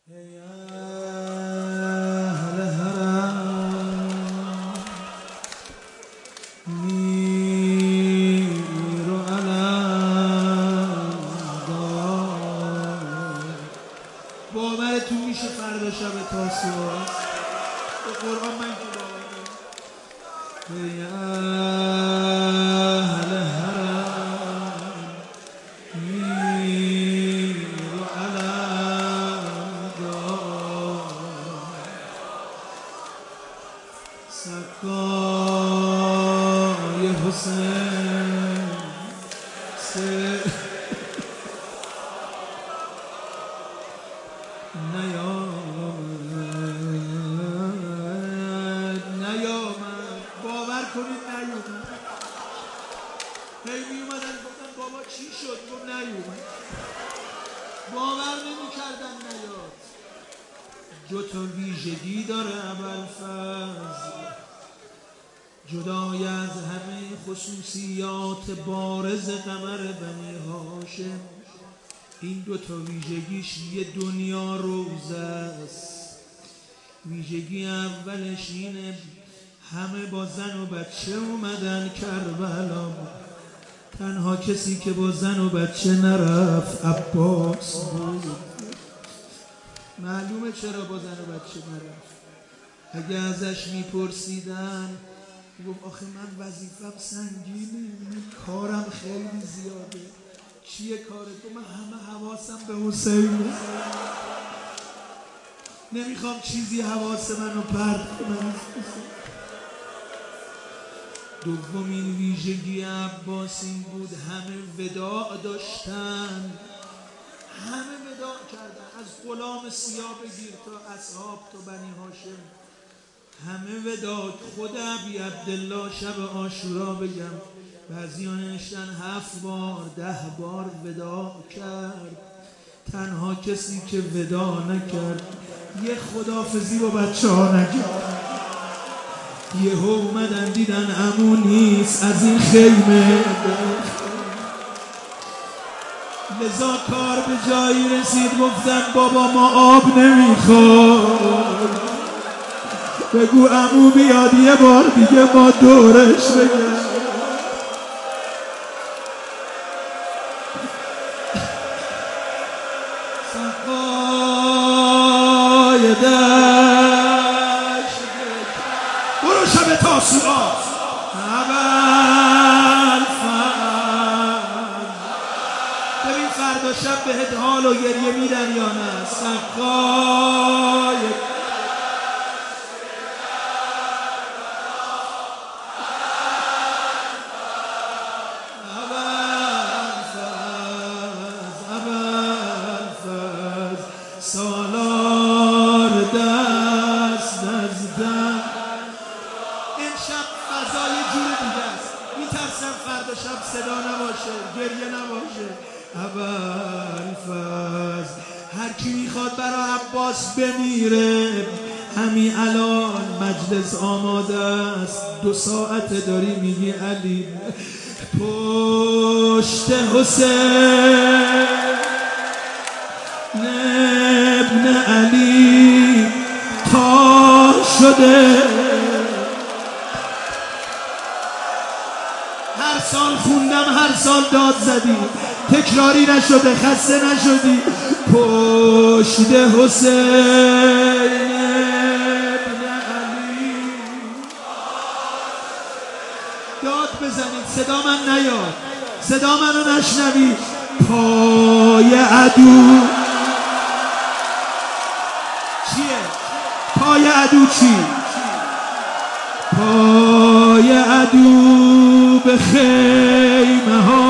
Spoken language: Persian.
ای اهل حرم میر و علم دار. باورتون میشه فردا شب تاسوعا به قرآن من که باور دارم. ای اهل حرم میر و علم دار. سقای حسین نیامد. باور کنید نیومد. هی میومدن گفتن بابا چی شد؟ گفت نیومد. باور نمیکردن نیاد. دو تا ویژگی داره ابوالفضل، جدای از همه خصوصیات بارز قمر بنی هاشم. این دو تا ویژگیش یه دنیا روزه است. ویژگی اولش اینه همه با زن و بچه اومدن کربلا. تنها کسی که با زن و بچه نرفت عباس بود. معلومه چرا با زن و بچه نرفت. اگه ازش میپرسیدن گفت آخه من وظیفم سنگینه، کارم خیلی زیاده. چیه کارت؟ گفت من همه حواسم به حسینه، نمیخوام چیزی حواس منو پرت کنم. دومین ویژگی عباس این بود همه وداع داشتن. همه وداع کردن، از غلام سیاه بگیر تا اصحاب تا بنی هاشم همه وداع. خود ابی عبدالله شب عاشورا بگم بعضی‌ها نوشتن 7 بار 10 بار وداع کرد. تنها کسی که وداع نکرد یه خداحافظی با بچه ها نکرد. یهو اومدن دیدن عمو نیست از این خیمه. لذا کار به جایی رسید گفتن بابا ما آب نمیخواد، بگو عمو بیاد یه بار دیگه ما دورش بگم. سقای دشت برو شب تاسوعا ببین فردا شب بهت حال و گریه میدن یا نه. سقای سالار دست از دم. این شب فضای جور دیگه است. میترسم فردا شب صدا نباشه، گریه نباشه. ابوالفضل هر کی میخواد برای عباس بمیره همین الان مجلس آماده است. 2 ساعت داری میگی علی پشت حسین ابن علی تا شده. هر سال خوندم، هر سال داد زدی، تکراری نشده، خسته نشدی. پشت حسین ابن علی داد بزنید. صدا من نیاد، صدا منو نشنوی. پای عدو چیه؟ پای عدو چی؟ پای عدو به خیمه ها